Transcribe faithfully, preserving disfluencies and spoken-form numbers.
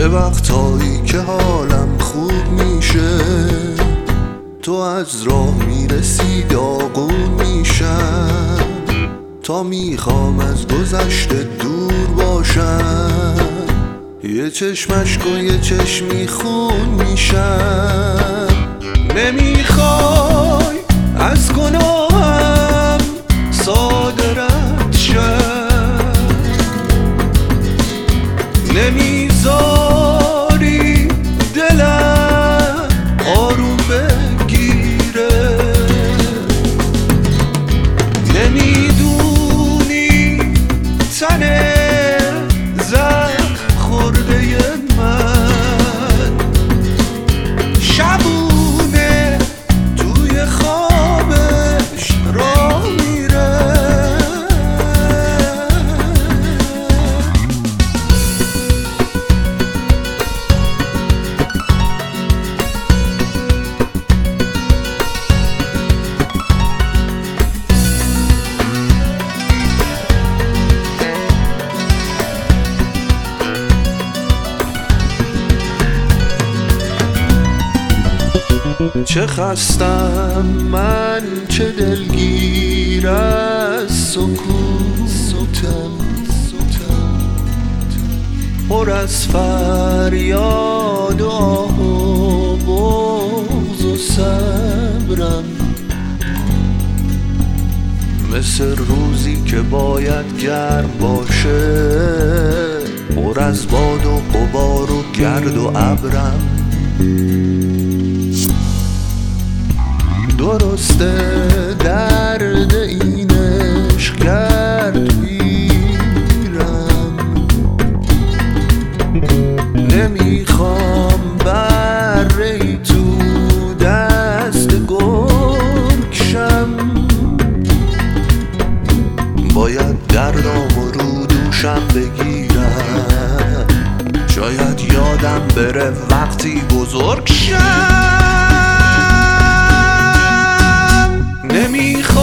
وقتایی که حالم خوب میشه تو از راه میرسی داغون میشم، تا میخوام از گذشته دور باشم، یه چشمش و یه چشمی خون میشم. نمیخوای از گناهم صادرت شم، نمیذاری دلم آروم بگیره، نمیدونی تنه زخم خورده من شبونه توی خوابش راه میره. چه خستم من، چه دلگیر از سکوتم، پر از فریاد و آه و بغض و صبرم، مثل روزی که باید گرم باشه، پر از باد و غبار و گرد و ابرم. درسته درد این عشق کرد پیرم، نمیخوام بره تو دست گرگ شم، باید دردام رو دوشم بگیرم، شاید یادم بره وقتی بزرگ شم. نمیخوام